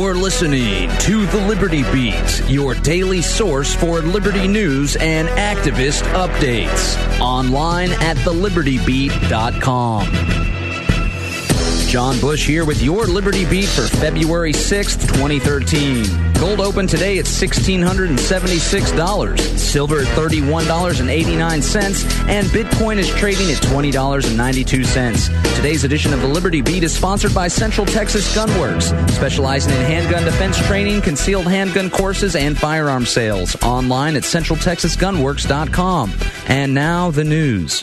You're listening to The Liberty Beat, your daily source for liberty news and activist updates. Online at thelibertybeat.com. John Bush here with your Liberty Beat for February 6th, 2013. Gold opened today at $1,676, silver at $31.89, and Bitcoin is trading at $20.92. Today's edition of the Liberty Beat is sponsored by Central Texas Gunworks, specializing in handgun defense training, concealed handgun courses, and firearm sales. Online at centraltexasgunworks.com. And now the news.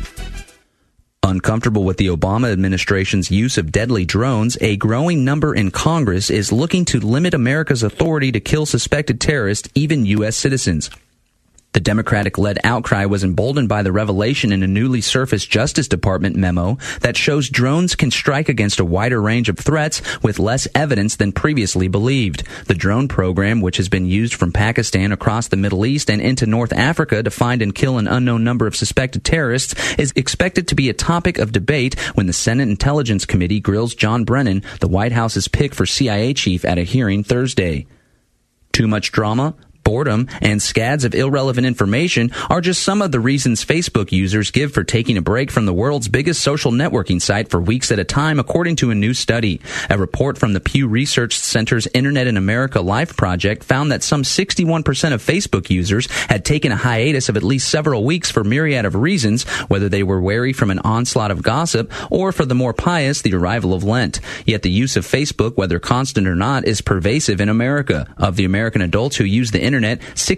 Uncomfortable with the Obama administration's use of deadly drones, a growing number in Congress is looking to limit America's authority to kill suspected terrorists, even U.S. citizens. The Democratic-led outcry was emboldened by the revelation in a newly surfaced Justice Department memo that shows drones can strike against a wider range of threats with less evidence than previously believed. The drone program, which has been used from Pakistan across the Middle East and into North Africa to find and kill an unknown number of suspected terrorists, is expected to be a topic of debate when the Senate Intelligence Committee grills John Brennan, the White House's pick for CIA chief, at a hearing Thursday. Too much drama? Boredom, and scads of irrelevant information are just some of the reasons Facebook users give for taking a break from the world's biggest social networking site for weeks at a time, according to a new study. A report from the Pew Research Center's Internet in America Life project found that some 61% of Facebook users had taken a hiatus of at least several weeks for a myriad of reasons, whether they were wary from an onslaught of gossip or, for the more pious, the arrival of Lent. Yet the use of Facebook, whether constant or not, is pervasive in America. Of the American adults who use the Internet,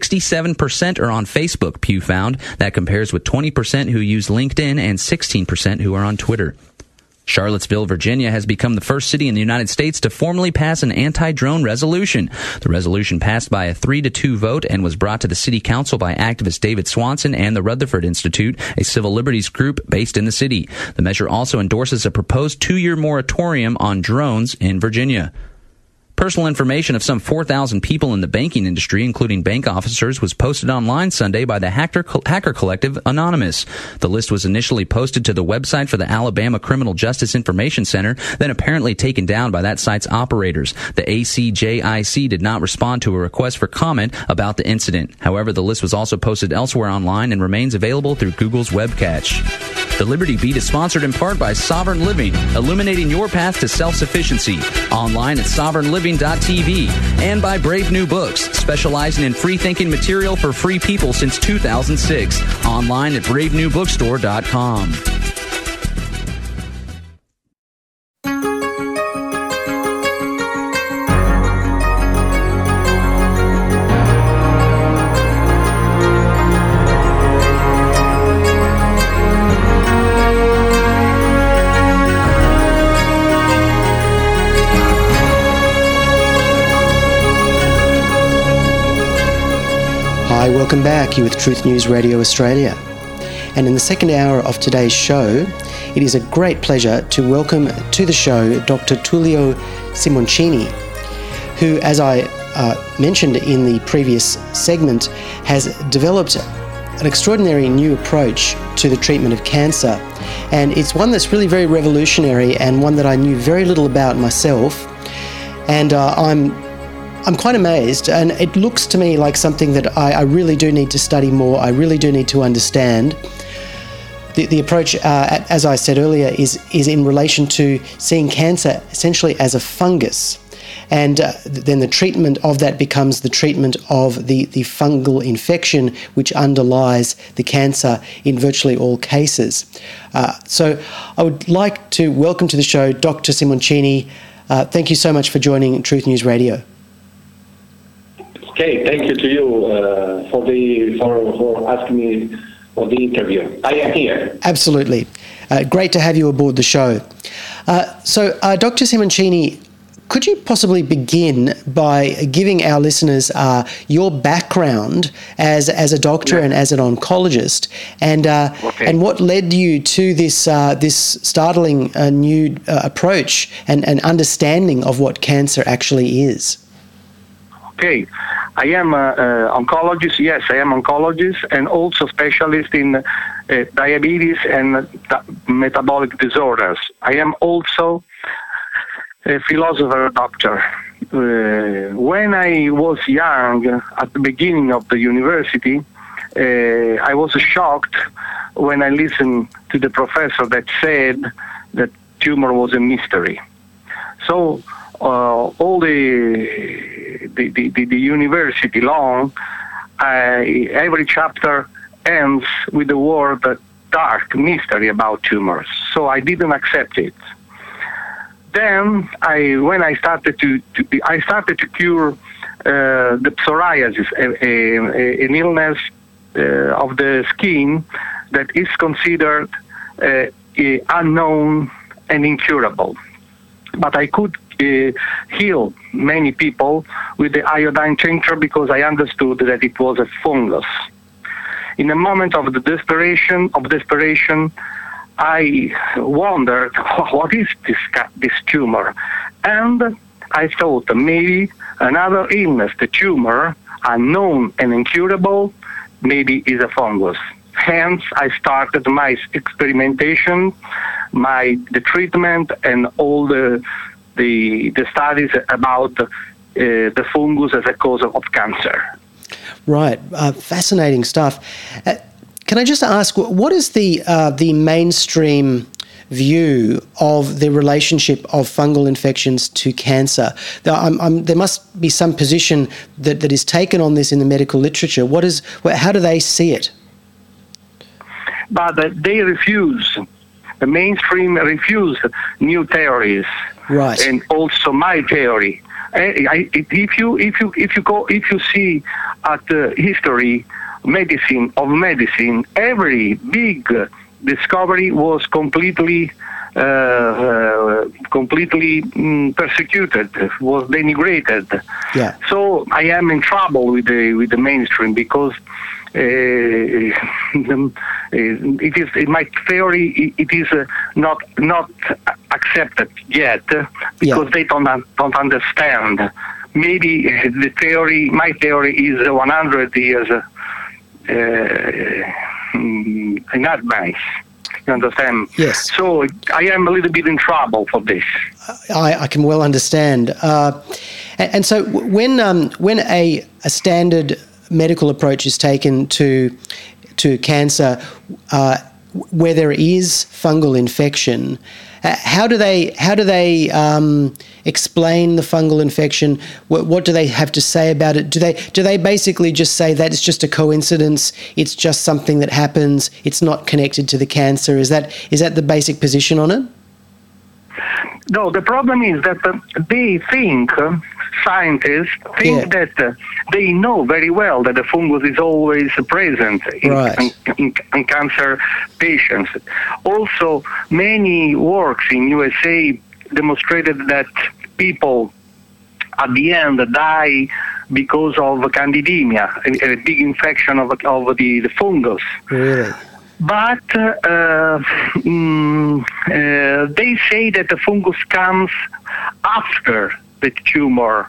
67% are on Facebook, Pew found. That compares with 20% who use LinkedIn and 16% who are on Twitter. Charlottesville, Virginia has become the first city in the United States to formally pass an anti-drone resolution. The resolution passed by a 3-2 vote and was brought to the city council by activist David Swanson and the Rutherford Institute, a civil liberties group based in the city. The measure also endorses a proposed 2-year moratorium on drones in Virginia. Personal information of some 4,000 people in the banking industry, including bank officers, was posted online Sunday by the hacker collective Anonymous. The list was initially posted to the website for the Alabama Criminal Justice Information Center, then apparently taken down by that site's operators. The ACJIC did not respond to a request for comment about the incident. However, the list was also posted elsewhere online and remains available through Google's web cache. The Liberty Beat is sponsored in part by Sovereign Living, illuminating your path to self-sufficiency. Online at sovereignliving.tv, and by Brave New Books, specializing in free-thinking material for free people since 2006. Online at bravenewbookstore.com. Hi, welcome back. You're with Truth News Radio Australia. And in the second hour of today's show, it is a great pleasure to welcome to the show Dr. Tullio Simoncini, who, as I mentioned in the previous segment, has developed an extraordinary new approach to the treatment of cancer. And it's one that's really very revolutionary and one that I knew very little about myself. And I'm quite amazed, and it looks to me like something that I really do need to study more. I really do need to understand. The approach, as I said earlier, is in relation to seeing cancer essentially as a fungus. And then the treatment of that becomes the treatment of the fungal infection which underlies the cancer in virtually all cases. So I would like to welcome to the show Dr. Simoncini. Thank you so much for joining Truth News Radio. Okay, thank you to you for asking me for the interview. I am here. Absolutely. Great to have you aboard the show. So, Dr. Simoncini, could you possibly begin by giving our listeners your background as a doctor and as an oncologist, and what led you to this startling new approach and understanding of what cancer actually is? Okay, I am oncologist. Yes, I am oncologist and also specialist in diabetes and metabolic disorders. I am also a philosopher doctor. when I was young, at the beginning of the university, I was shocked when I listened to the professor that said that tumor was a mystery. So all the university long, every chapter ends with the word dark mystery about tumors. So I didn't accept it. Then when I started to cure the psoriasis, an illness of the skin that is considered unknown and incurable. But I could heal many people with the iodine tincture because I understood that it was a fungus. In a moment of desperation, I wondered, what is this tumor? And I thought maybe another illness, the tumor, unknown and incurable, maybe is a fungus. Hence, I started my experimentation, the treatment, and all the studies about the fungus as a cause of cancer. Right, fascinating stuff. Can I just ask, what is the mainstream view of the relationship of fungal infections to cancer? There must be some position that is taken on this in the medical literature. How do they see it? But they refuse. The mainstream refuse new theories. Right. And also my theory. If you see at the history of medicine, every big discovery was completely persecuted, was denigrated. Yeah. So I am in trouble with the mainstream because it is, in my theory, it is not accepted yet because they don't understand. Maybe my theory is 100 years in advance. You understand? Yes. So I am a little bit in trouble for this. I can well understand. And so when a standard medical approach is taken to cancer, where there is fungal infection, how do they explain the fungal infection? What do they have to say about it? Do they basically just say that it's just a coincidence? It's just something that happens. It's not connected to the cancer. Is that the basic position on it? No, the problem is that they think, scientists think that they know very well that the fungus is always present in cancer patients. Also, many works in USA demonstrated that people at the end die because of candidemia, a big infection of the fungus. Really? But they say that the fungus comes after the tumor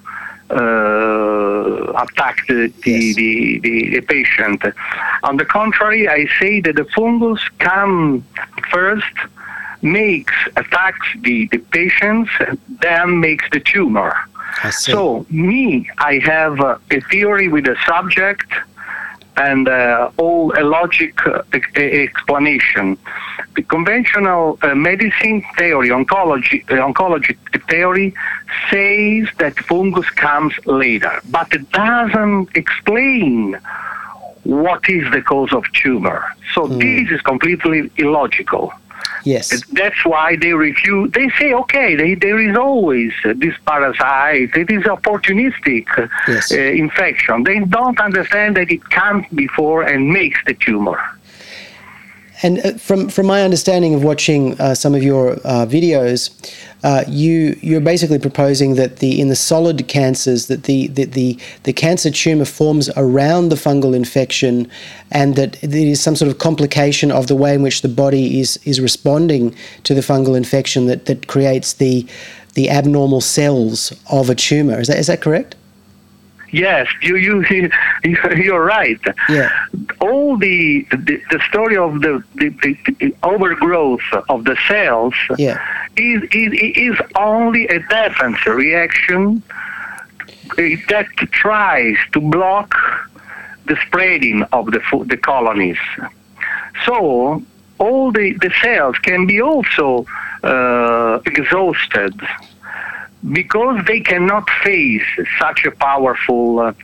attacked the patient. On the contrary, I say that the fungus comes first, attacks the patients, then makes the tumor. So I have a theory with the subject and all a logic explanation. The conventional medicine theory, oncology theory, says that fungus comes later, but it doesn't explain what is the cause of tumor. So this is completely illogical. Yes. That's why they refuse. They say, okay, there is always this parasite. It is opportunistic infection. They don't understand that it comes before and makes the tumor. And from my understanding of watching some of your videos, you're basically proposing that in the solid cancers that the cancer tumor forms around the fungal infection, and that there is some sort of complication of the way in which the body is responding to the fungal infection that creates the abnormal cells of a tumor. Is that correct? Yes, you're right. Yeah. All the story of the overgrowth of the cells is only a defense reaction that tries to block the spreading of the colonies. So all the cells can be also exhausted because they cannot face such a powerful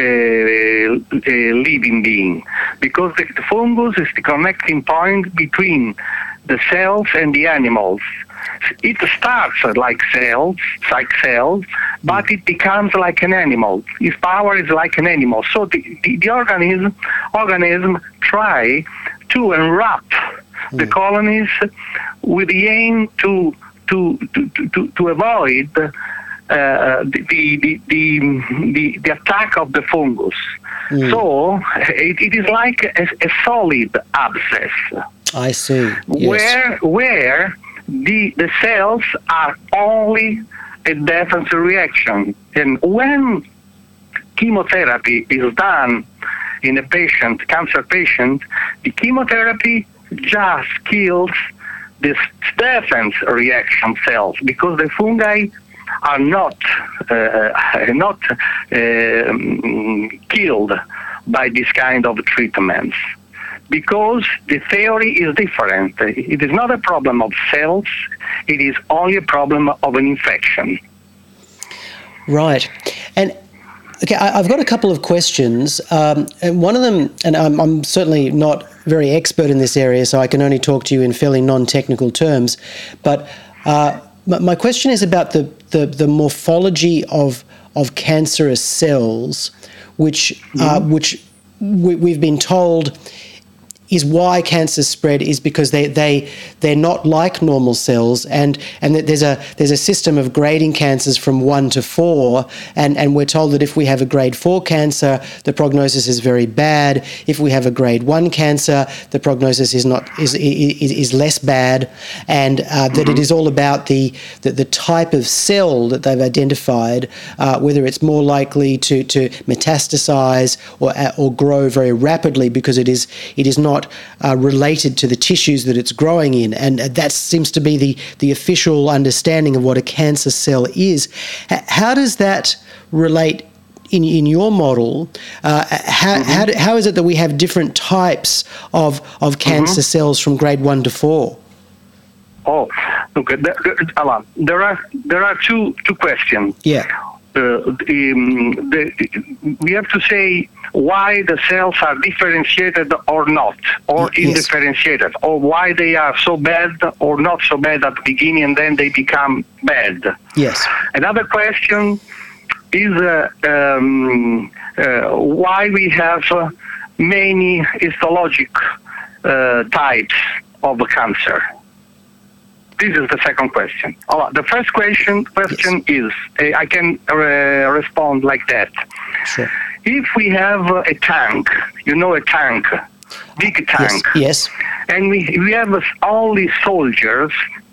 living being, because the fungus is the connecting point between the cells and the animals. It starts like cells, but it becomes like an animal. Its power is like an animal. So the organism try to enwrap the colonies with the aim to avoid the attack of the fungus. So it is like a solid abscess. I see. Yes. Where the cells are only a defense reaction. And when chemotherapy is done in a cancer patient, the chemotherapy just kills this defense reaction cells, because the fungi are not killed by this kind of treatments, because the theory is different. It is not a problem of cells, it is only a problem of an infection. Right. And okay, I've got a couple of questions, and one of them, and I'm certainly not very expert in this area, so I can only talk to you in fairly non-technical terms, but my question is about the morphology of cancerous cells, which we've been told is why cancers spread, is because they're not like normal cells, and that there's a system of grading cancers from 1 to 4, and we're told that if we have a grade 4 cancer, the prognosis is very bad. If we have a grade 1 cancer, the prognosis is less bad, and that it is all about the type of cell that they've identified, whether it's more likely to metastasize or grow very rapidly because it is not related to the tissues that it's growing in, and that seems to be the official understanding of what a cancer cell is. How does that relate in your model? How is it that we have different types of cancer cells from grade 1 to 4? Oh, okay. Alain, there are two questions. Yeah. We have to say why the cells are differentiated or not, or indifferentiated, or why they are so bad or not so bad at the beginning and then they become bad. Yes. Another question is why we have many histologic types of cancer. This is the second question. The first question is, I can respond like that. Sure. If we have a tank, a tank, big tank, yes. And we have only soldiers,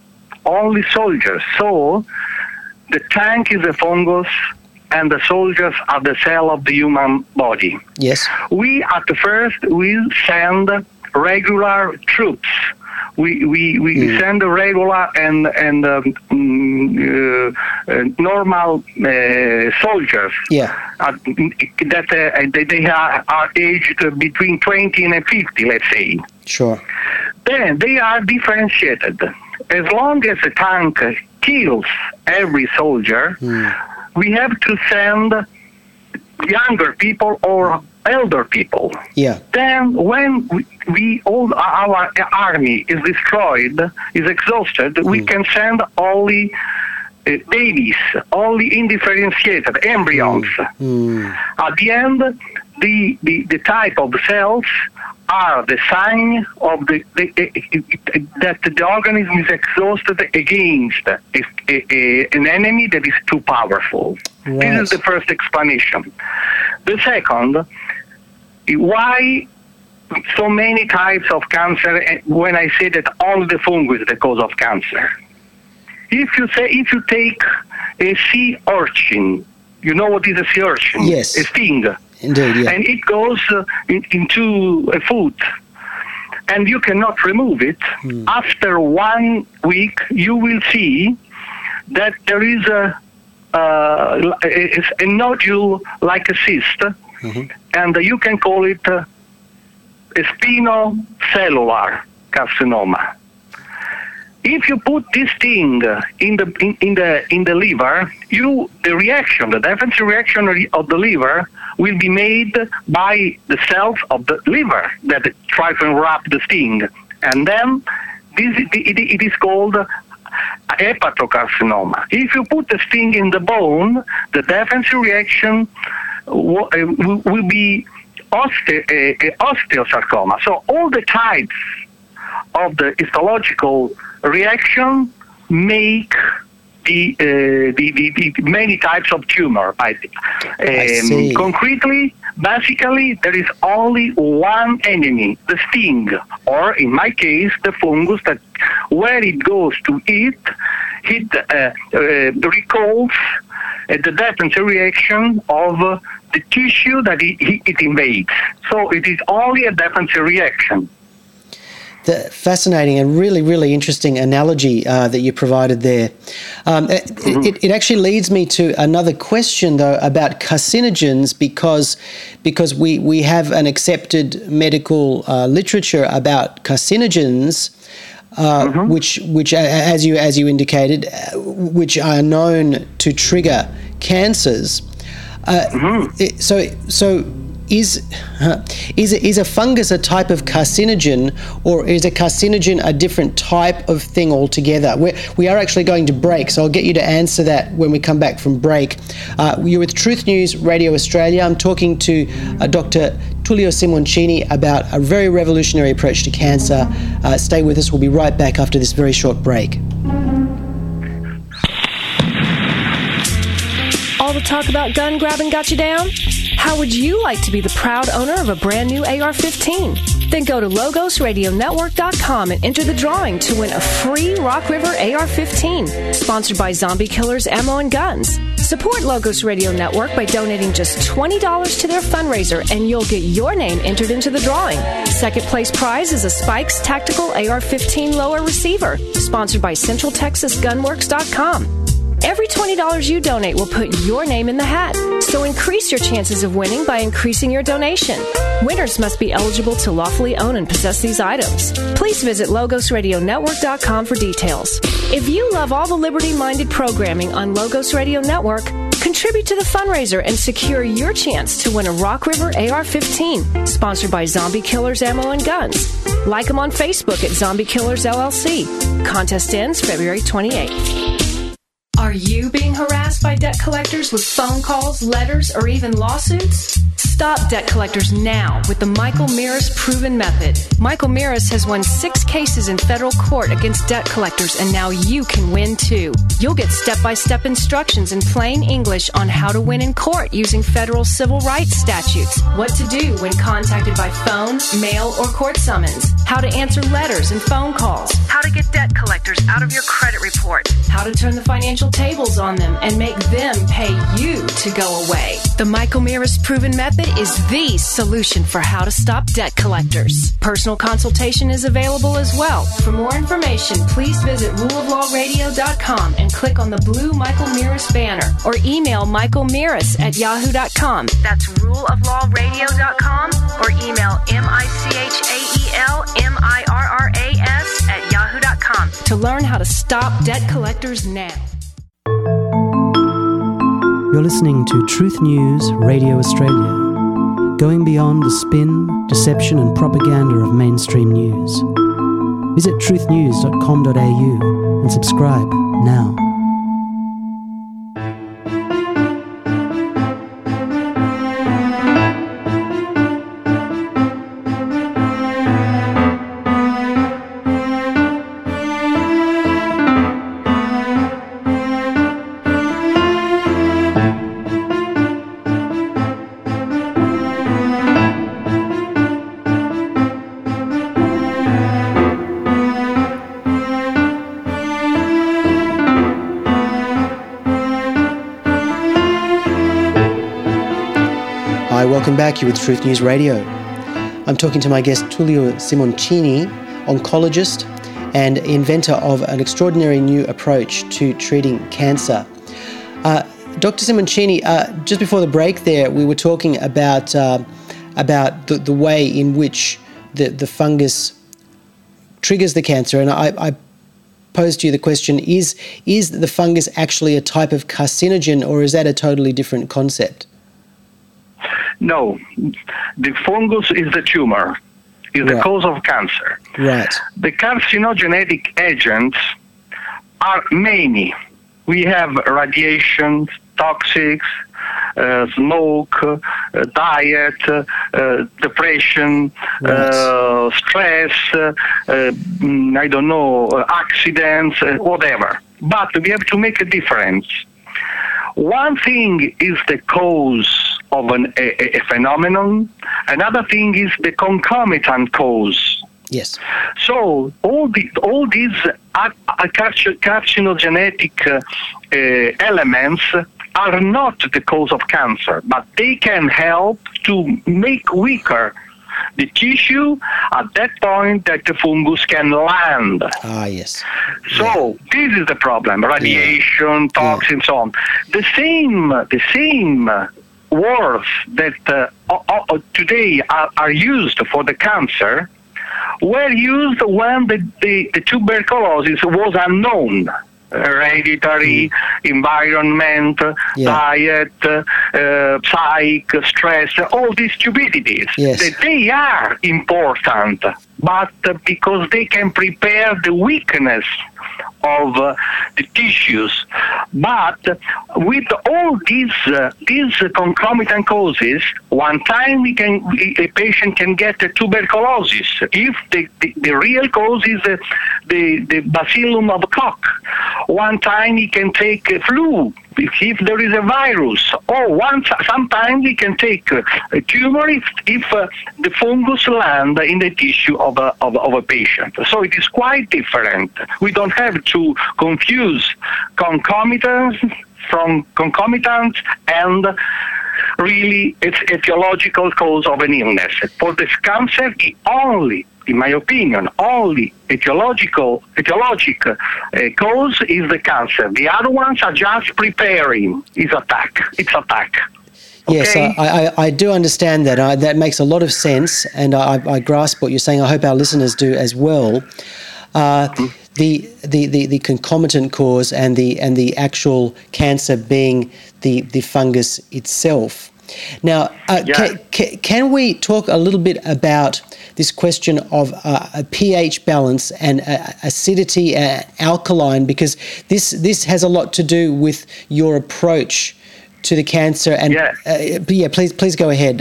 so the tank is a fungus and the soldiers are the cell of the human body. Yes. We at the first will send regular troops. We send a regular and normal soldiers. Yeah. That they are aged between 20 and 50, let's say. Sure. Then they are differentiated. As long as the tank kills every soldier, we have to send younger people or elder people. Yeah. Then when all our army is destroyed, is exhausted, we can send only babies, only indifferentiated embryos. At the end, the type of cells are the sign of that the organism is exhausted against an enemy that is too powerful. Right. This is the first explanation. The second, why so many types of cancer when I say that only the fungus is the cause of cancer? If you take a sea urchin, you know what is a sea urchin? Yes. A sting. Indeed, yeah. And it goes into a foot, and you cannot remove it. After 1 week, you will see that there is is a nodule like a cyst, and you can call it spinocellular carcinoma. If you put this thing in the liver, the defensive reaction of the liver will be made by the cells of the liver that try to enwrap the sting, and then it is called hepatocarcinoma. If you put the sting in the bone, the defensive reaction will be osteosarcoma. So all the types of the histological reaction make the many types of tumor. Concretely, basically, there is only one enemy, the sting, or in my case, the fungus that where it goes to eat, it recalls the defensive reaction of the tissue that it invades. So it is only a defensive reaction. The fascinating and really, really interesting analogy that you provided there. It actually leads me to another question, though, about carcinogens, because we have an accepted medical literature about carcinogens, which as you indicated, which are known to trigger cancers. So. Is a fungus a type of carcinogen, or is a carcinogen a different type of thing altogether? We are actually going to break, so I'll get you to answer that when we come back from break. You're with Truth News Radio Australia. I'm talking to Dr. Tullio Simoncini about a very revolutionary approach to cancer. Stay with us. We'll be right back after this very short break. All the talk about gun grabbing got you down? How would you like to be the proud owner of a brand new AR-15? Then go to LogosRadioNetwork.com and enter the drawing to win a free Rock River AR-15, sponsored by Zombie Killers Ammo and Guns. Support Logos Radio Network by donating just $20 to their fundraiser, and you'll get your name entered into the drawing. Second place prize is a Spikes Tactical AR-15 lower receiver, sponsored by CentralTexasGunworks.com. Every $20 you donate will put your name in the hat. So increase your chances of winning by increasing your donation. Winners must be eligible to lawfully own and possess these items. Please visit LogosRadioNetwork.com for details. If you love all the liberty-minded programming on Logos Radio Network, contribute to the fundraiser and secure your chance to win a Rock River AR-15, sponsored by Zombie Killers Ammo and Guns. Like them on Facebook at Zombie Killers LLC. Contest ends February 28th. Are you being harassed by debt collectors with phone calls, letters, or even lawsuits? Stop debt collectors now with the Michael Mirris Proven Method. Michael Mirris has won 6 cases in federal court against debt collectors, and now you can win too. You'll get step-by-step instructions in plain English on how to win in court using federal civil rights statutes, what to do when contacted by phone, mail, or court summons, how to answer letters and phone calls, how to get debt collectors out of your credit report, how to turn the financial tables on them and make them pay you to go away. The Michael Mirris Proven Method is the solution for how to stop debt collectors. Personal consultation is available as well. For more information, please visit ruleoflawradio.com and click on the blue Michael Mirris banner, or email michaelmirris@yahoo.com. That's ruleoflawradio.com, or email michaelmirras@yahoo.com to learn how to stop debt collectors now. You're listening to Truth News Radio Australia, going beyond the spin, deception and propaganda of mainstream news. Visit truthnews.com.au and subscribe now. Welcome back. You're with Truth News Radio. I'm talking to my guest Tullio Simoncini, oncologist and inventor of an extraordinary new approach to treating cancer. Dr. Simoncini, just before the break there, we were talking about the way in which the fungus triggers the cancer, and I posed to you the question, is the fungus actually a type of carcinogen, or is that a totally different concept? No, the fungus is the tumor, is the cause of cancer. Right. The carcinogenic agents are many. We have radiation, toxics, smoke, diet, depression, stress, I don't know, accidents, whatever. But we have to make a difference. One thing is the cause of a phenomenon. Another thing is the concomitant cause. Yes. So all these carcinogenic elements are not the cause of cancer, but they can help to make weaker the tissue at that point that the fungus can land. Ah, yes. So this is the problem: radiation, toxins, so on. The same words that today are used for the cancer were used when the tuberculosis was unknown. Hereditary, environment, diet, psych, stress, all these stupidities. Yes. They are important, but because they can prepare the weakness of the tissues. But with all these concomitant causes, one time a patient can get tuberculosis if the real cause is the bacillus of Koch. One time he can take flu if there is a virus, or sometimes he can take a tumor if the fungus land in the tissue of a patient. So it is quite different. We don't have to confuse concomitants and really its etiological cause of an illness. For this cancer, in my opinion, only etiologic cause is the cancer. The other ones are just preparing. It's attack. Okay? Yes, I do understand that. That makes a lot of sense, and I grasp what you're saying. I hope our listeners do as well. The concomitant cause and the actual cancer being the fungus itself. Now, can we talk a little bit about this question of a pH balance and acidity, alkaline, because this has a lot to do with your approach to the cancer. And please go ahead.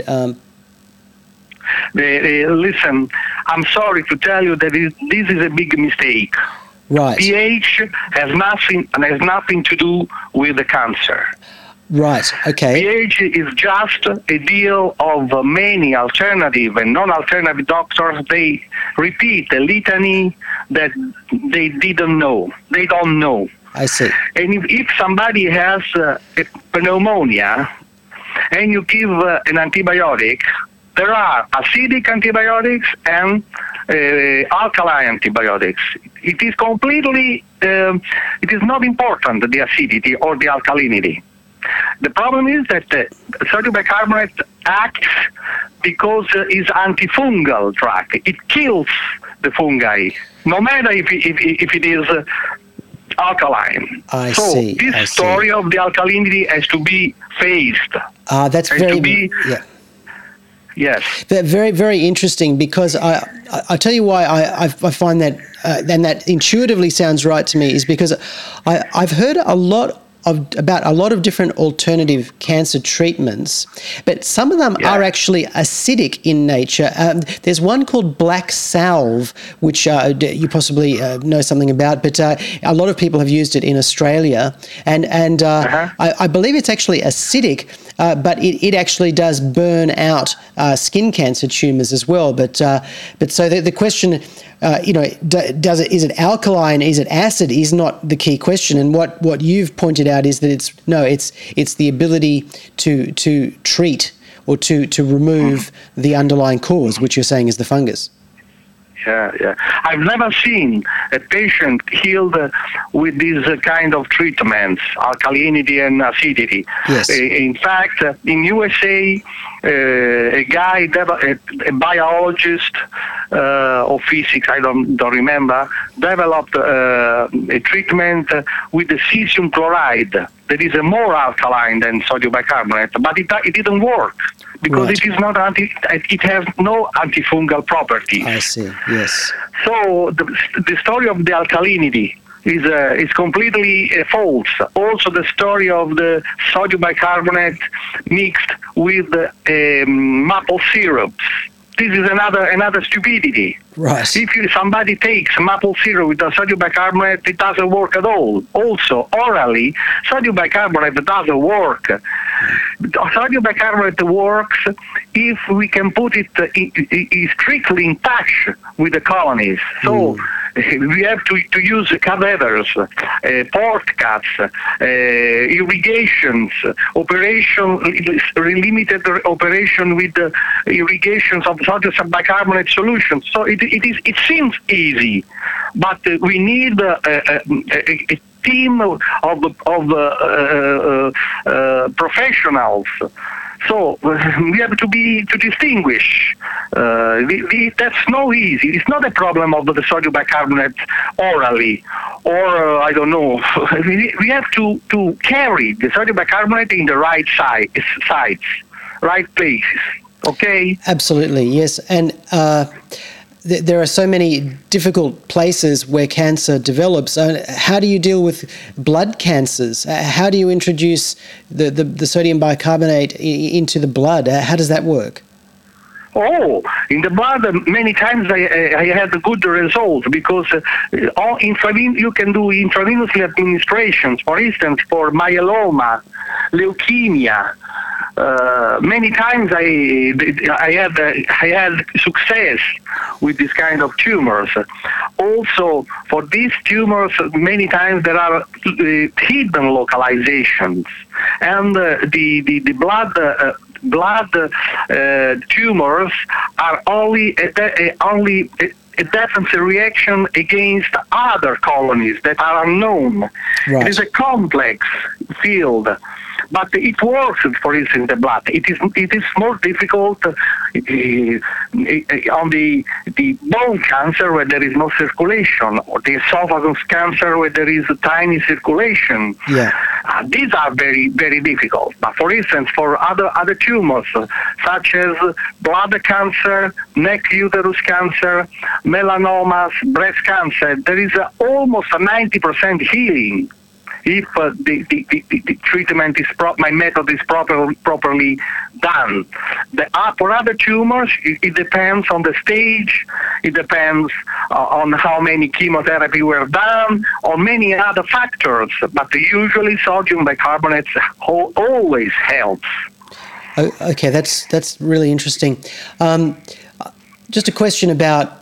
Listen, I'm sorry to tell you that this is a big mistake. Right. pH has nothing to do with the cancer. Right, okay. pH is just a deal of many alternative and non-alternative doctors. They repeat a litany that they didn't know. They don't know. I see. And if somebody has a pneumonia and you give an antibiotic, there are acidic antibiotics and alkaline antibiotics. It is completely, it is not important, the acidity or the alkalinity. The problem is that sodium bicarbonate acts because it's antifungal drug. It kills the fungi, no matter if it is alkaline. I see. This story of the alkalinity has to be faced. That's very... Yes. Very, very interesting, because I tell you why I find that, and that intuitively sounds right to me, is because I've heard about a lot of different alternative cancer treatments, but some of them are actually acidic in nature. There's one called black salve, which you possibly know something about, but a lot of people have used it in Australia, and I believe it's actually acidic, but it actually does burn out skin cancer tumours as well. But so the question, is it alkaline? Is it acid? Is not the key question. And what you've pointed out is that it's the ability to treat or to remove the underlying cause, which you're saying is the fungus. Yeah. I've never seen a patient healed with these kind of treatments, alkalinity and acidity. Yes. In fact, in USA, a guy, a biologist or physics, I don't remember, developed a treatment with the cesium chloride that is more alkaline than sodium bicarbonate, but it didn't work because Right. it is not it has no antifungal properties. I see. Yes. So the story of the alkalinity is completely false. Also, the story of the sodium bicarbonate mixed with maple syrups. This is another stupidity. Right. If somebody takes maple syrup with a sodium bicarbonate, it doesn't work at all. Also, orally, sodium bicarbonate doesn't work. Sodium bicarbonate works if we can put it strictly in touch with the colonies. So we have to use cadavers, port cuts, irrigations, limited operation with irrigations of sodium bicarbonate solutions. So it seems easy, but we need a team of professionals. So we have to distinguish. That's no easy. It's not a problem of the sodium bicarbonate orally, or I don't know. We have to carry the sodium bicarbonate in the right sites, right places. Okay. Absolutely. Yes. And there are so many difficult places where cancer develops. How do you deal with blood cancers? How do you introduce the sodium bicarbonate into the blood? How does that work? Oh, in the blood, many times I had good results because you can do intravenously administrations. For instance, for myeloma, leukemia. Many times I had success with this kind of tumors. Also, for these tumors, many times there are hidden localizations, and the blood tumors are only a defensive reaction against other colonies that are unknown. Right. It is a complex field. But it works, for instance, in the blood. It is more difficult on the bone cancer where there is no circulation, or the esophagus cancer where there is a tiny circulation. Yeah. These are very, very difficult. But for instance, for other tumors, such as bladder cancer, neck uterus cancer, melanomas, breast cancer, there is almost a 90% healing if the treatment is my method is properly done. For other tumors, it depends on the stage. It depends on how many chemotherapy were done, or many other factors. But usually, sodium bicarbonate always helps. Okay, that's really interesting. Just a question about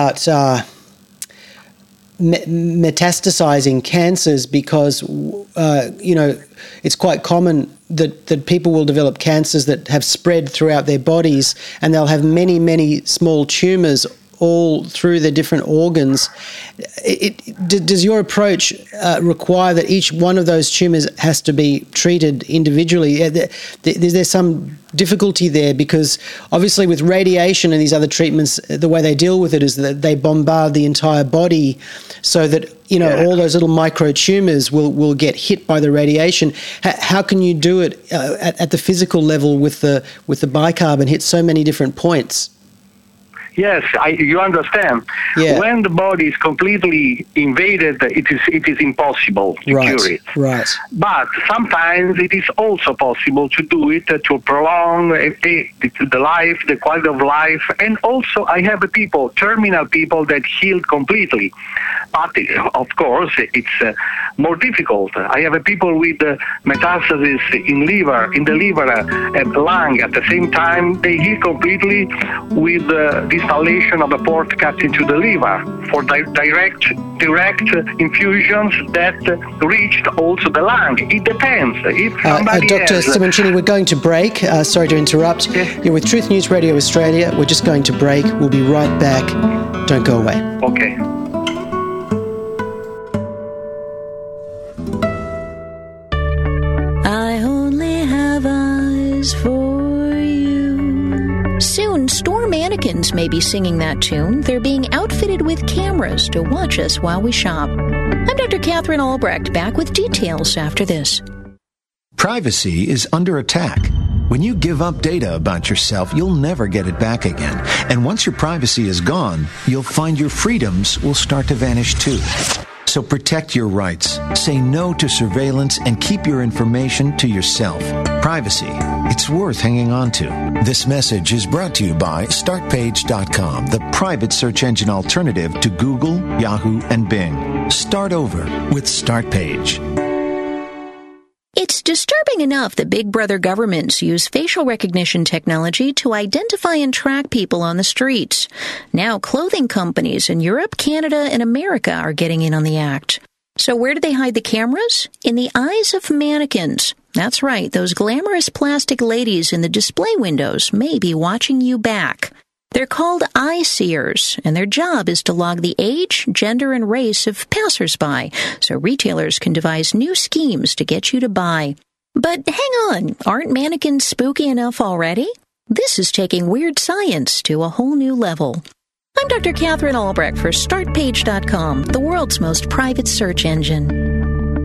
metastasizing cancers, because it's quite common that people will develop cancers that have spread throughout their bodies, and they'll have many small tumors all through the different organs. Does your approach require that each one of those tumors has to be treated individually? Is there some difficulty there? Because obviously with radiation and these other treatments, the way they deal with it is that they bombard the entire body so that all those little micro tumors will get hit by the radiation. How can you do it at the physical level with the bicarb and hit so many different points? Yes, you understand. Yeah. When the body is completely invaded, it is impossible to cure it. Right. But sometimes it is also possible to do it to prolong the life, the quality of life, and also I have terminal people that healed completely. But of course, it's more difficult. I have people with metastasis in the liver and lung at the same time. They heal completely with this installation of a port cut into the liver for direct infusions that reached also the lung. It depends. If somebody Dr. Simoncini, we're going to break. Sorry to interrupt. Yes. You're with Truth News Radio Australia. We're just going to break. We'll be right back. Don't go away. Okay. I only have eyes for you. Soon, store mannequins may be singing that tune. They're being outfitted with cameras to watch us while we shop. I'm Dr. Catherine Albrecht, back with details after this. Privacy is under attack. When you give up data about yourself, you'll never get it back again. And once your privacy is gone, you'll find your freedoms will start to vanish too. So protect your rights, say no to surveillance, and keep your information to yourself. Privacy, it's worth hanging on to. This message is brought to you by StartPage.com, the private search engine alternative to Google, Yahoo, and Bing. Start over with StartPage. It's disturbing enough that big brother governments use facial recognition technology to identify and track people on the streets. Now clothing companies in Europe, Canada, and America are getting in on the act. So where do they hide the cameras? In the eyes of mannequins. That's right, those glamorous plastic ladies in the display windows may be watching you back. They're called eye seers, and their job is to log the age, gender, and race of passersby, so retailers can devise new schemes to get you to buy. But hang on, aren't mannequins spooky enough already? This is taking weird science to a whole new level. I'm Dr. Catherine Albrecht for StartPage.com, the world's most private search engine.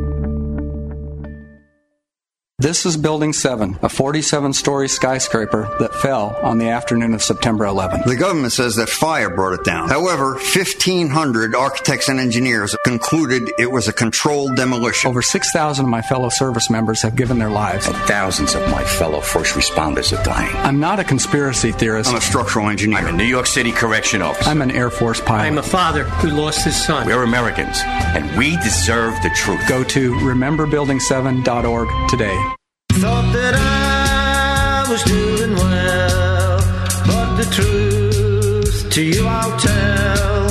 This is Building 7, a 47-story skyscraper that fell on the afternoon of September 11th. The government says that fire brought it down. However, 1,500 architects and engineers concluded it was a controlled demolition. Over 6,000 of my fellow service members have given their lives. And thousands of my fellow first responders are dying. I'm not a conspiracy theorist. I'm a structural engineer. I'm a New York City correction officer. I'm an Air Force pilot. I'm a father who lost his son. We're Americans, and we deserve the truth. Go to rememberbuilding7.org today. Thought that I was doing well, but the truth to you I'll tell.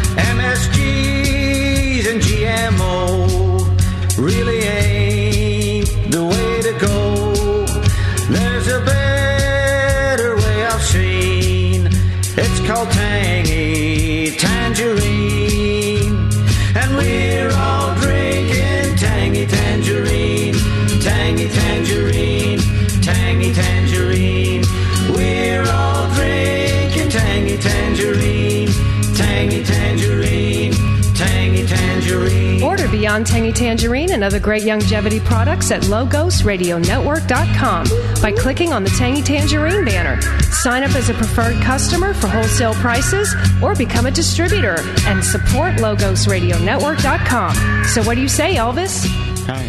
MSGs and GMO really ain't the way to go. There's a better way I've seen. It's called tangy tangerine, and we're all drinking tangy tangerine. Tangy tangerine, tangy tangerine. We're all drinking tangy tangerine, tangy tangerine, tangy tangerine. Order Beyond Tangy Tangerine and other great longevity products at LogosRadioNetwork.com by clicking on the Tangy Tangerine banner. Sign up as a preferred customer for wholesale prices or become a distributor and support LogosRadioNetwork.com. So what do you say, Elvis? Hi.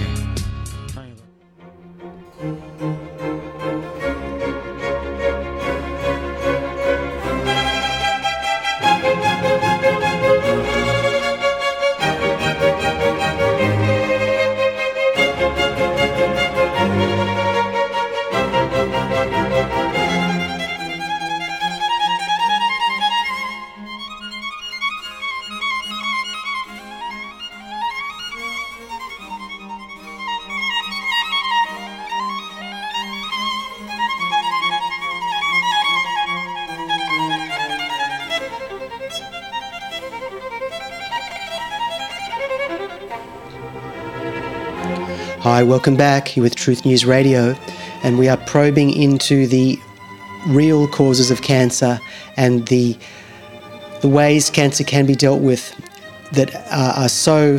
Hi, welcome back. You're with Truth News Radio, and we are probing into the real causes of cancer and the ways cancer can be dealt with that are so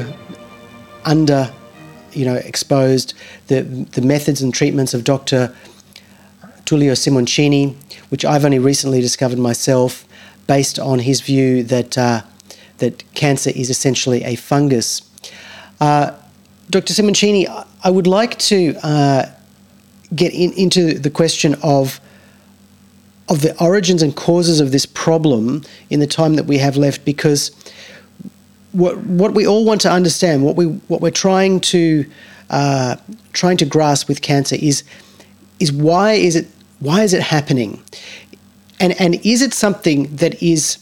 exposed. The methods and treatments of Dr. Tullio Simoncini, which I've only recently discovered myself, based on his view that that cancer is essentially a fungus. Dr. Simoncini, I would like to get into the question of the origins and causes of this problem in the time that we have left, because what we all want to understand, what we're trying to grasp with cancer is why is it happening? And is it something that is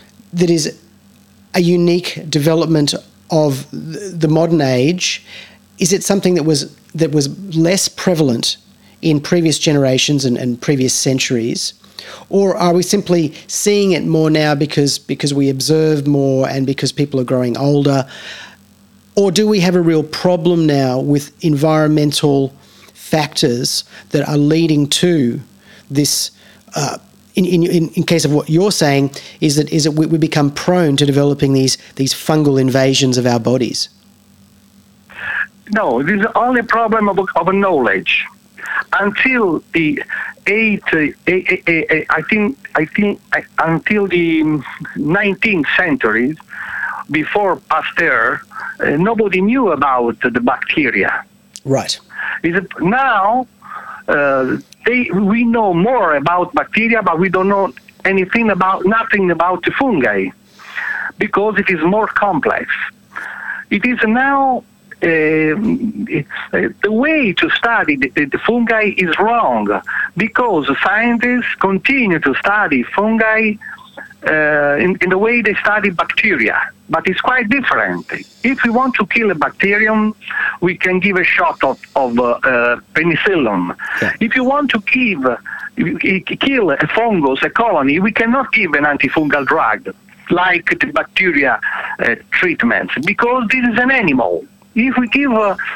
a unique development of the modern age? Is it something that was less prevalent in previous generations and previous centuries? Or are we simply seeing it more now because we observe more and because people are growing older? Or do we have a real problem now with environmental factors that are leading to this? In case of what you're saying, is that we become prone to developing these fungal invasions of our bodies? No, this is only a problem of knowledge. Until the until the 19th century, before Pasteur, nobody knew about the bacteria. Right. Now we know more about bacteria, but we don't know nothing about the fungi, because it is more complex. It is now the way to study the fungi is wrong, because scientists continue to study fungi in the way they study bacteria, but it's quite different. If we want to kill a bacterium, we can give a shot of penicillin. Yeah. If you want to kill a fungus, a colony, we cannot give an antifungal drug like the bacteria treatments, because this is an animal. If we give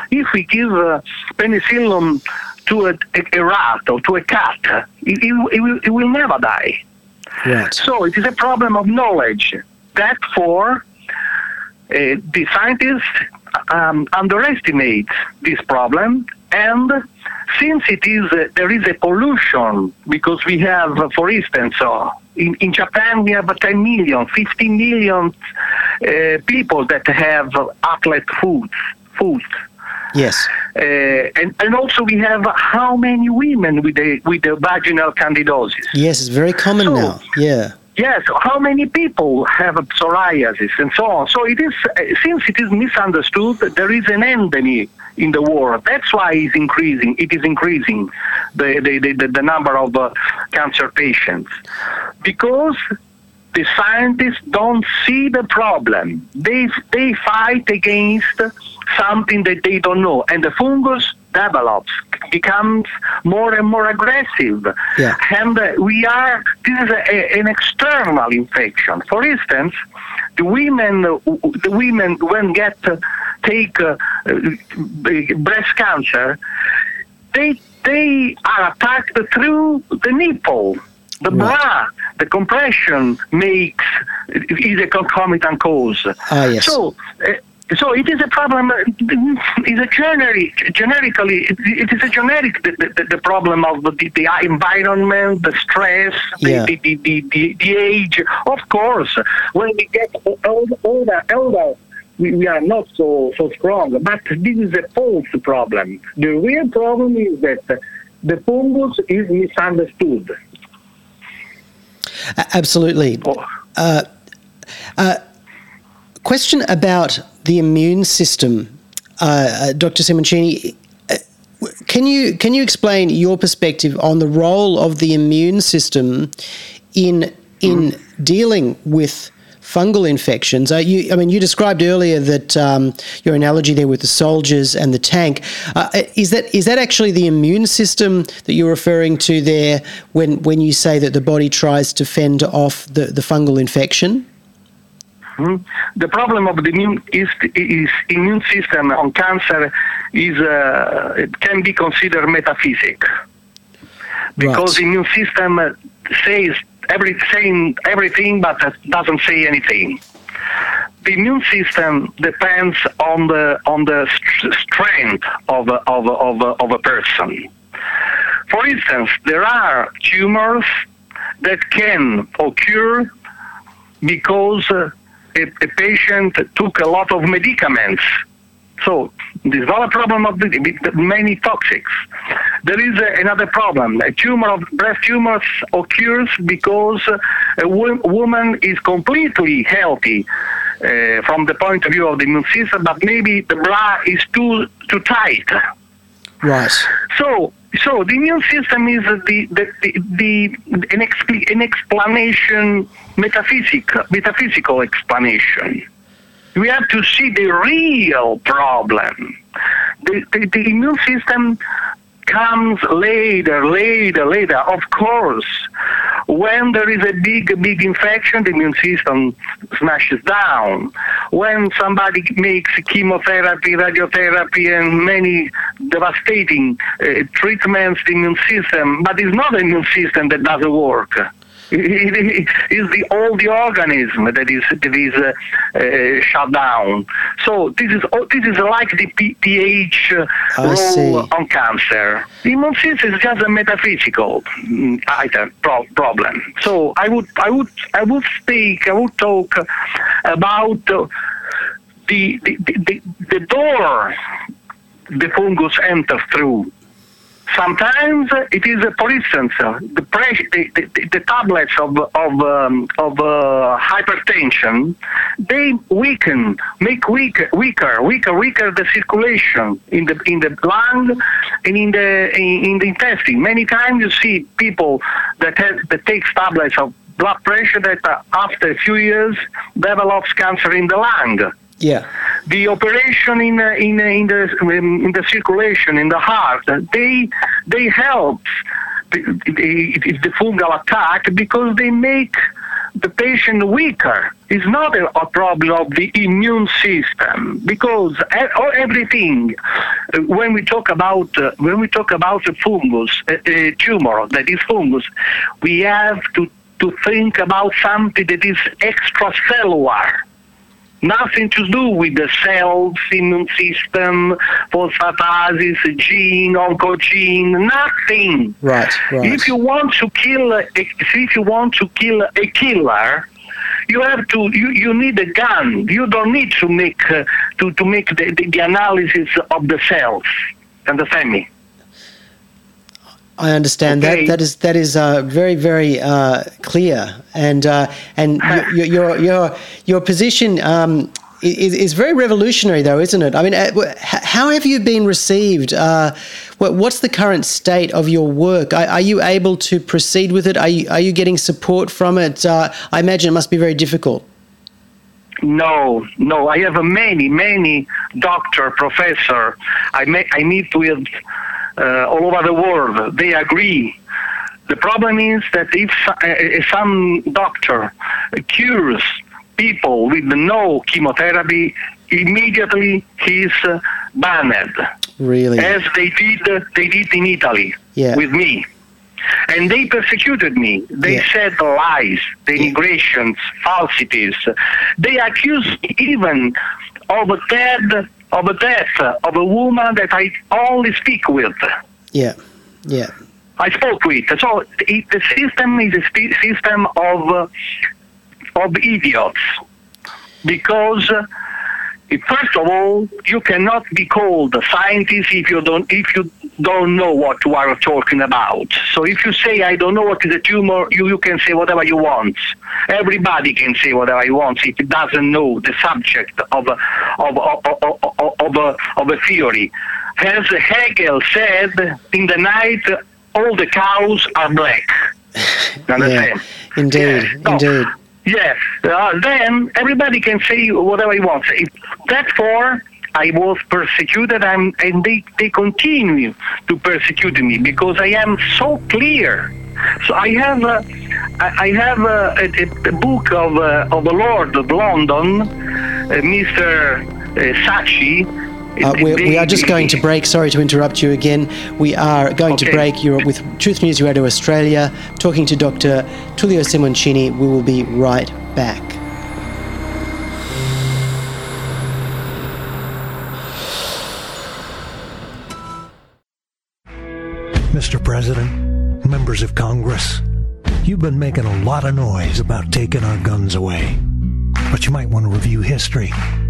penicillin to a rat or to a cat, it will never die. Right. So it is a problem of knowledge. Therefore, the scientists underestimate this problem, and since there is a pollution, because we have, for instance, in Japan we have 10 million, 15 million people that have athlete foods. Yes. And also we have how many women with the vaginal candidosis? Yes, it's very common now. Yeah. Yes, how many people have psoriasis and so on. So it is, since it is misunderstood, there is an endemic in the world. That's why it is increasing the number of cancer patients. Because the scientists don't see the problem. They fight against something that they don't know. And the fungus develops, becomes more and more aggressive. Yeah. And this is an external infection. For instance, the women when take breast cancer, they are attacked through the nipple. The bra, the compression is a concomitant cause. Yes. So it is a problem. It is a generic the problem of the environment, the stress, the age. Of course, when we get older, we are not so strong. But this is a false problem. The real problem is that the fungus is misunderstood. Absolutely. Question about the immune system, Dr. Simoncini. Can you explain your perspective on the role of the immune system in dealing with fungal infections? You described earlier that your analogy there with the soldiers and the tank. Is that actually the immune system that you're referring to there when you say that the body tries to fend off the fungal infection? Mm-hmm. The problem of the immune system on cancer it can be considered metaphysic, because the immune system says everything but doesn't say anything. The immune system depends on the strength of a person. For instance, there are tumors that can occur because a patient took a lot of medicaments. So this is not a problem of many toxics. There is another problem. A tumor of breast tumors occurs because a woman is completely healthy from the point of view of the immune system, but maybe the bra is too tight. Right. So So the immune system is an explanation, metaphysical explanation. We have to see the real problem. The immune system comes later. Of course, when there is a big infection, the immune system smashes down. When somebody makes chemotherapy, radiotherapy, and many devastating treatments, the immune system, but it's not the immune system that doesn't work. It is all the organism that is shut down. So this is like the pH role on cancer. The immune system is just a metaphysical item problem. So I would talk about the door the fungus enters through. Sometimes it is, for instance, the tablets of hypertension. They make weaker the circulation in the lung and in the intestine. Many times you see people that take tablets of blood pressure that after a few years develops cancer in the lung. Yeah. The operation in the circulation in the heart, they help the fungal attack because they make the patient weaker. It's not a problem of the immune system because everything. When we talk about a fungus, a tumor that is fungus, we have to think about something that is extracellular. Nothing to do with the cells, immune system, phosphatases, gene, oncogene, nothing. Right. If you want to kill a killer, you have to. You need a gun. You don't need to make the analysis of the cells. Understand me? I understand that is very, very clear, and your position is very revolutionary, though, isn't it? I mean, how have you been received? What's the current state of your work? Are you able to proceed with it? Are you getting support from it? I imagine it must be very difficult. No. I have many doctor, professor. I meet with. All over the world, they agree. The problem is that if some doctor cures people with no chemotherapy, immediately he's banned. Really? As they did in Italy with me. And they persecuted me. They said lies, denigrations, falsities. They accused me even of a death of a woman that I only speak with. Yeah. I spoke with. So the system is a system of idiots. Because first of all, you cannot be called a scientist if you don't know what you are talking about. So if you say I don't know what is a tumor, you can say whatever you want. Everybody can say whatever he wants if he doesn't know the subject of a theory. As Hegel said, in the night all the cows are black. Understand? Yeah, indeed. Yes. Then everybody can say whatever he wants. Therefore, I was persecuted, and they continue to persecute me because I am so clear. So I have a book of a Lord of London, Mr. Saatchi. We are just going to break. Sorry to interrupt you again. We are going to break. You're with Truth News Radio Australia, talking to Dr. Tullio Simoncini. We will be right back. Mr. President, members of Congress, you've been making a lot of noise about taking our guns away. But you might want to review history.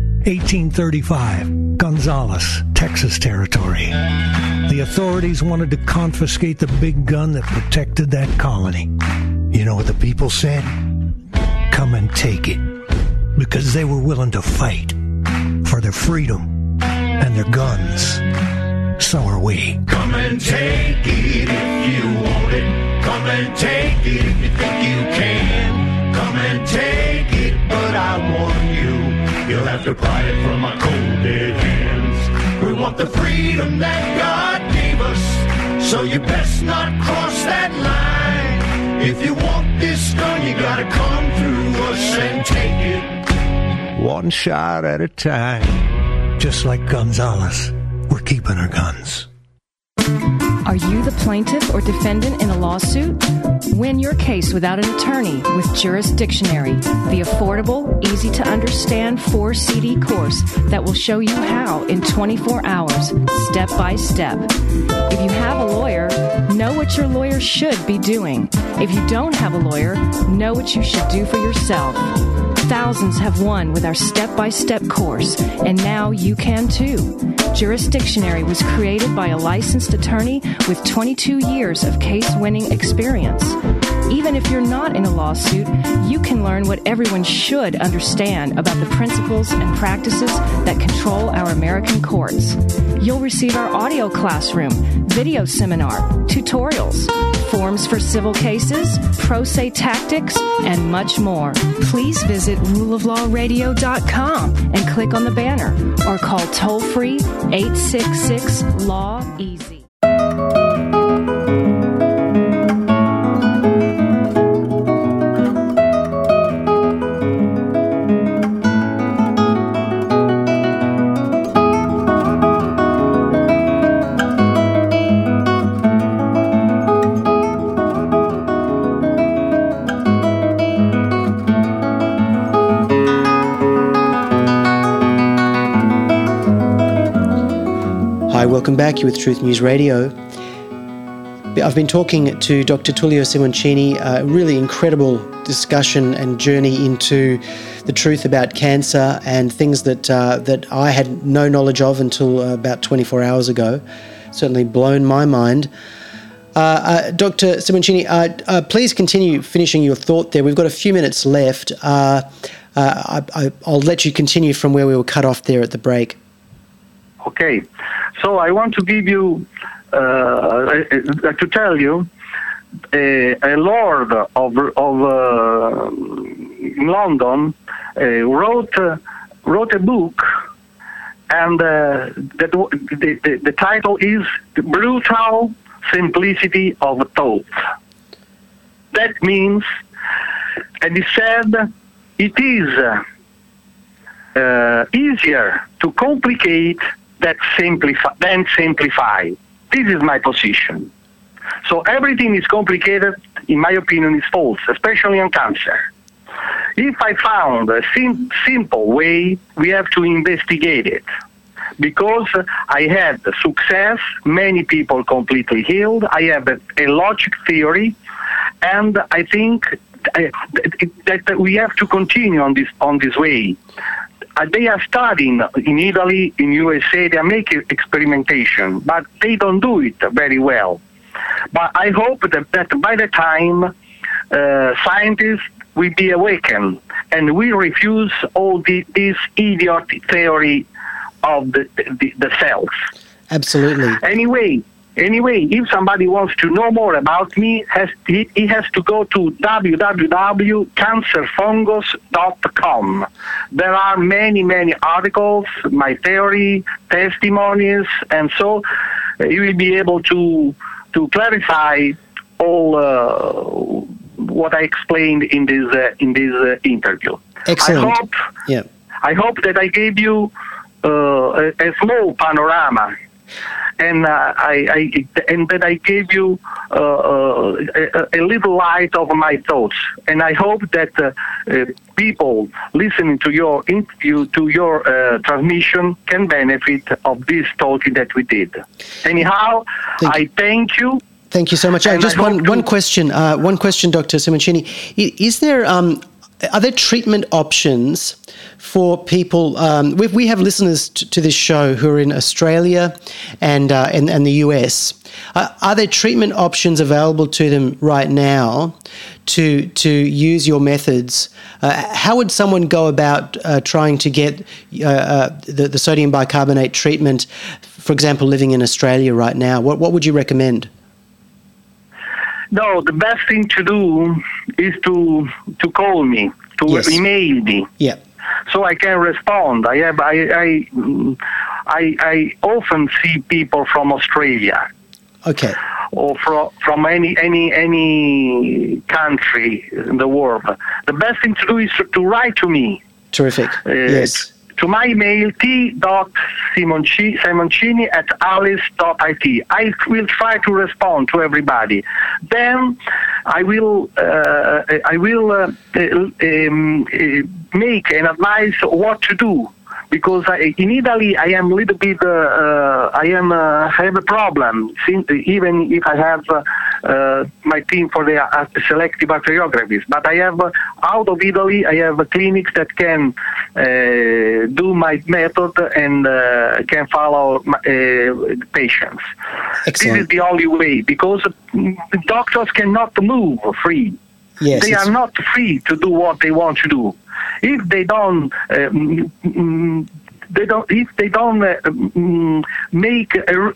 1835, Gonzales, Texas Territory. The authorities wanted to confiscate the big gun that protected that colony. You know what the people said? Come and take it. Because they were willing to fight for their freedom and their guns. So are we. Come and take it if you want it. Come and take it if you think you can. Come and take it, but I warn you, you'll have to pry it from my cold dead hands. We want the freedom that God gave us, so you best not cross that line. If you want this gun, you gotta come through us and take it. One shot at a time. Just like Gonzalez, we're keeping our guns. Are you the plaintiff or defendant in a lawsuit? Win your case without an attorney with Jurisdictionary, the affordable, easy-to-understand 4-CD course that will show you how in 24 hours, step by step. If you have a lawyer, know what your lawyer should be doing. If you don't have a lawyer, know what you should do for yourself. Thousands have won with our step-by-step course, and now you can too. Jurisdictionary was created by a licensed attorney with 22 years of case-winning experience. Even if you're not in a lawsuit, you can learn what everyone should understand about the principles and practices that control our American courts. You'll receive our audio classroom, video seminar, tutorials, forms for civil cases, pro se tactics, and much more. Please visit ruleoflawradio.com and click on the banner or call toll-free 866-LAW-EASY. Welcome back. You're with Truth News Radio. I've been talking to Dr. Tullio Simoncini, a really incredible discussion and journey into the truth about cancer and things that I had no knowledge of until about 24 hours ago. Certainly blown my mind. Dr. Simoncini, please continue finishing your thought there. We've got a few minutes left. I'll let you continue from where we were cut off there at the break. Okay, so I want to give you, to tell you, a lord of London wrote a book, and the title is The Brutal Simplicity of Thought. That means, and he said, it is easier to complicate than simplify. This is my position. So everything is complicated, in my opinion, is false, especially on cancer. If I found a simple way, we have to investigate it. Because I had success, many people completely healed, I have a logic theory, and I think that we have to continue on this way. They are studying in Italy, in USA, they are making experimentation, but they don't do it very well. But I hope that by the time scientists will be awakened and we refuse all this idiot theory of the cells. Absolutely. Anyway, if somebody wants to know more about me, he has to go to www.cancerfungus.com. There are many articles, my theory, testimonies, and so you will be able to clarify all what I explained in this interview. Excellent. I hope that I gave you a small panorama. And that I gave you a little light of my thoughts. And I hope that people listening to your interview, to your transmission, can benefit of this talking that we did. Anyhow, I thank you. Thank you so much. Just one question, Dr. Simoncini. Is there are there treatment options for people? We have listeners to this show who are in Australia and the US. Are there treatment options available to them right now to use your methods, how would someone go about trying to get the sodium bicarbonate treatment, for example, living in Australia right now? What would you recommend? No, the best thing to do is to call me, to email me. Yeah. So I can respond. I often see people from Australia. Okay. Or from any country in the world. The best thing to do is to write to me. Terrific. Yes. To my email, t.simoncini@alice.it. I will try to respond to everybody. Then I will make an advice what to do. Because in Italy, I am a little bit, have a problem, even if I have my team for the selective bacteriographies. But I have, out of Italy, I have clinics that can do my method and can follow patients. Excellent. This is the only way, because doctors cannot move free. Yes, they are not free to do what they want to do. If they don't, make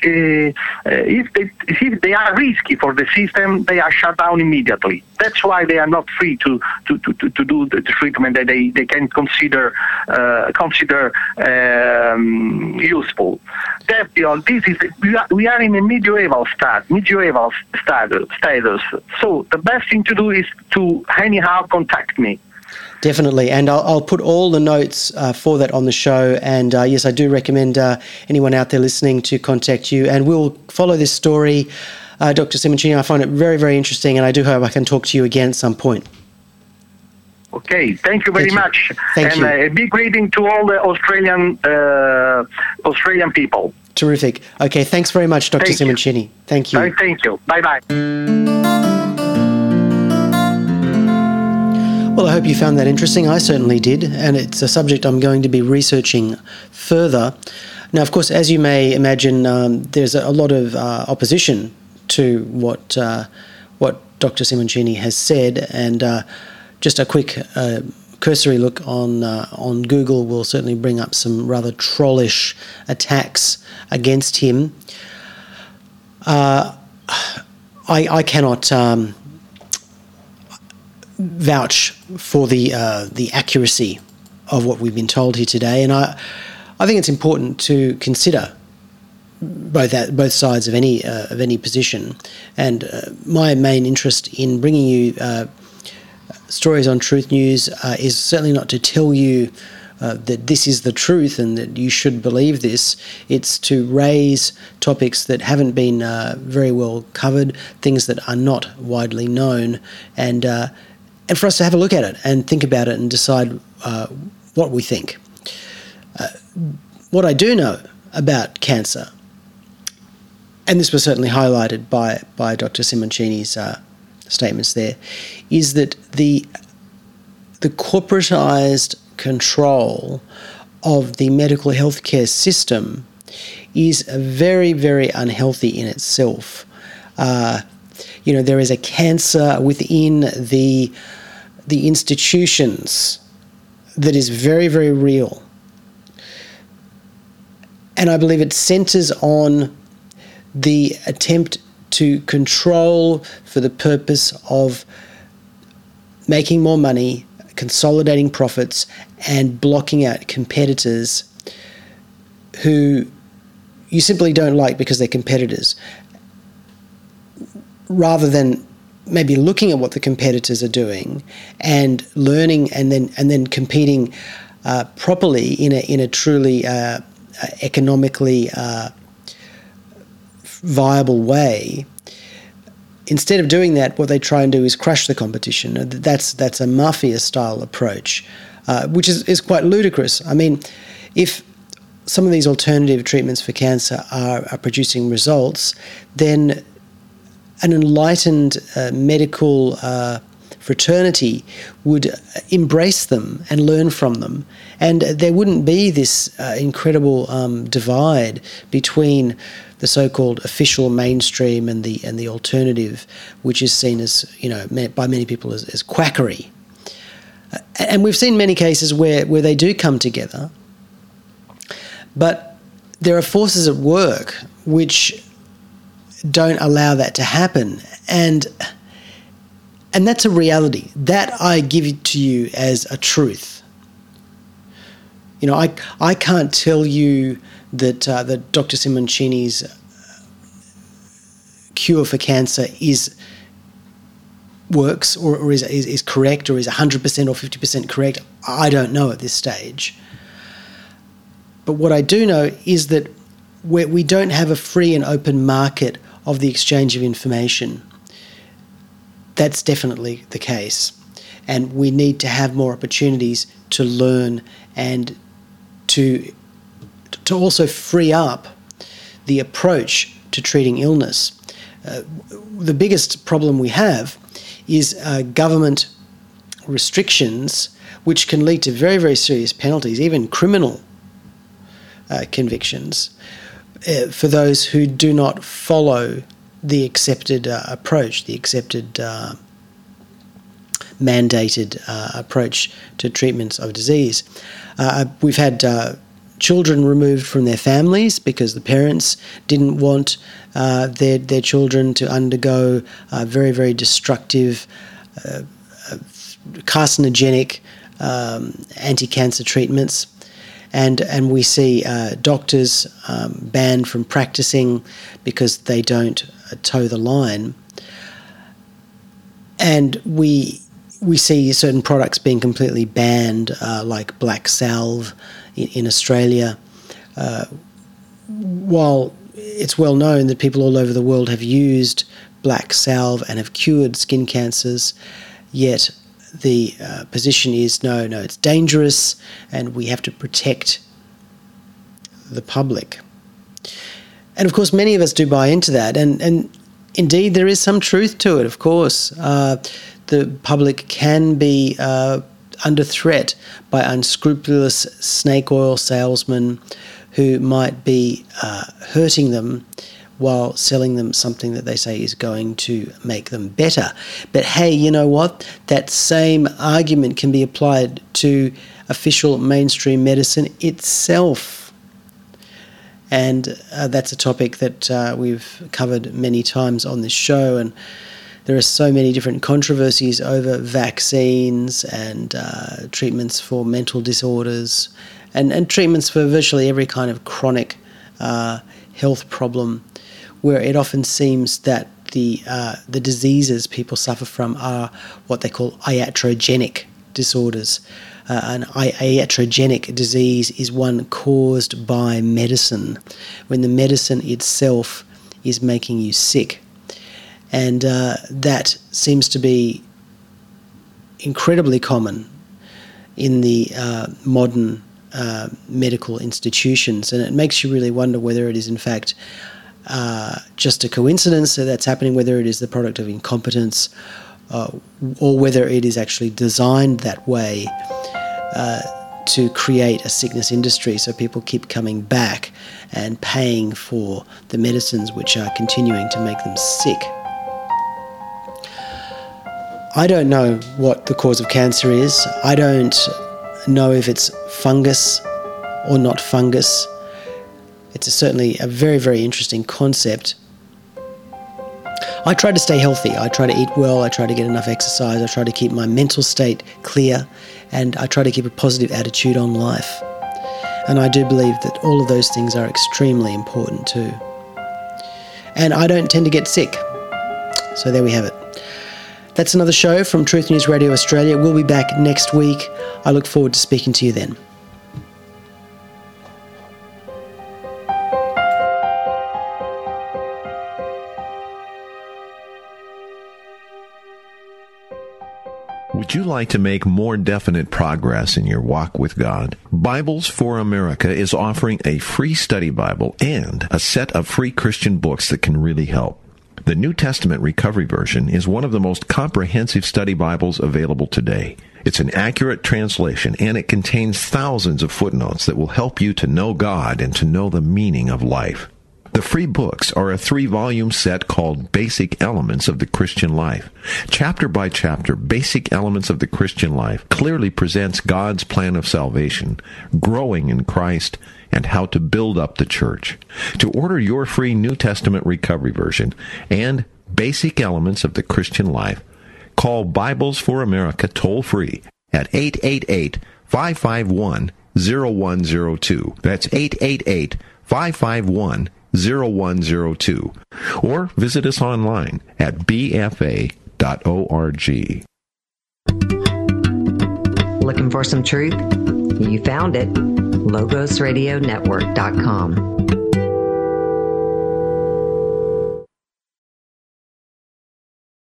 if they are risky for the system, they are shut down immediately. That's why they are not free to do the treatment that they can consider useful. This is we are in a medieval status. So the best thing to do is to anyhow contact me. Definitely, and I'll put all the notes for that on the show. And yes, I do recommend anyone out there listening to contact you, and we'll follow this story. Dr. Simoncini, I find it very, very interesting, and I do hope I can talk to you again at some point. Okay, thank you very much. Thank you. A big greeting to all the Australian people. Terrific. Okay, thanks very much, Dr. Simoncini. Thank you. Thank you. Bye-bye. Well, I hope you found that interesting. I certainly did, and it's a subject I'm going to be researching further. Now, of course, as you may imagine, there's a lot of opposition to what Dr. Simoncini has said, and just a quick cursory look on Google will certainly bring up some rather trollish attacks against him. I cannot vouch for the accuracy of what we've been told here today, and I think it's important to consider both sides of any position. And my main interest in bringing you stories on Truth News is certainly not to tell you that this is the truth and that you should believe this. It's to raise topics that haven't been very well covered, things that are not widely known, and for us to have a look at it and think about it and decide what we think. What I do know about cancer, and this was certainly highlighted by Dr. Simoncini's statements there, is that the corporatized control of the medical healthcare system is very, very unhealthy in itself. There is a cancer within the institutions that is very, very real. And I believe it centers on the attempt to control for the purpose of making more money, consolidating profits, and blocking out competitors who you simply don't like because they're competitors, rather than maybe looking at what the competitors are doing and learning and then competing properly in a truly economically viable way. Instead of doing that, what they try and do is crush the competition. That's a mafia-style approach, which is quite ludicrous. I mean, if some of these alternative treatments for cancer are producing results, then an enlightened medical, for fraternity would embrace them and learn from them, and there wouldn't be this incredible divide between the so-called official mainstream and the alternative, which is seen as, by many people as quackery. And we've seen many cases where they do come together, but there are forces at work which don't allow that to happen, and that's a reality. That I give to you as a truth. I can't tell you that Dr. Simoncini's cure for cancer works or is correct or is 100% or 50% correct. I don't know at this stage. But what I do know is that we don't have a free and open market of the exchange of information. That's definitely the case. And we need to have more opportunities to learn and to also free up the approach to treating illness. The biggest problem we have is government restrictions, which can lead to very, very serious penalties, even criminal convictions, for those who do not follow the accepted approach, the accepted mandated approach to treatments of disease. We've had children removed from their families because the parents didn't want their children to undergo very, very destructive, carcinogenic anti-cancer treatments. And we see doctors banned from practicing because they don't toe the line. And we see certain products being completely banned, like black salve in Australia. While it's well known that people all over the world have used black salve and have cured skin cancers, yet the position is no, it's dangerous and we have to protect the public. And of course, many of us do buy into that, and indeed there is some truth to it, of course. The public can be under threat by unscrupulous snake oil salesmen who might be hurting them while selling them something that they say is going to make them better. But hey, you know what? That same argument can be applied to official mainstream medicine itself. And that's a topic that we've covered many times on this show, and there are so many different controversies over vaccines and treatments for mental disorders and treatments for virtually every kind of chronic health problem, where it often seems that the diseases people suffer from are what they call iatrogenic disorders. An iatrogenic disease is one caused by medicine, when the medicine itself is making you sick. And that seems to be incredibly common in the modern medical institutions. And it makes you really wonder whether it is in fact just a coincidence that that's happening, whether it is the product of incompetence, or whether it is actually designed that way to create a sickness industry, so people keep coming back and paying for the medicines which are continuing to make them sick. I don't know what the cause of cancer is. I don't know if it's fungus or not fungus. It's certainly a very, very interesting concept. I try to stay healthy. I try to eat well. I try to get enough exercise. I try to keep my mental state clear, and I try to keep a positive attitude on life. And I do believe that all of those things are extremely important too. And I don't tend to get sick. So there we have it. That's another show from Truth News Radio Australia. We'll be back next week. I look forward to speaking to you then. Would you like to make more definite progress in your walk with God? Bibles for America is offering a free study Bible and a set of free Christian books that can really help. The New Testament Recovery Version is one of the most comprehensive study Bibles available today. It's an accurate translation, and it contains thousands of footnotes that will help you to know God and to know the meaning of life. The free books are a 3-volume set called Basic Elements of the Christian Life. Chapter by chapter, Basic Elements of the Christian Life clearly presents God's plan of salvation, growing in Christ, and how to build up the church. To order your free New Testament Recovery Version and Basic Elements of the Christian Life, call Bibles for America toll-free at 888-551-0102. That's 888-551-0102. Or visit us online at bfa.org. Looking for some truth? You found it. LogosRadioNetwork.com.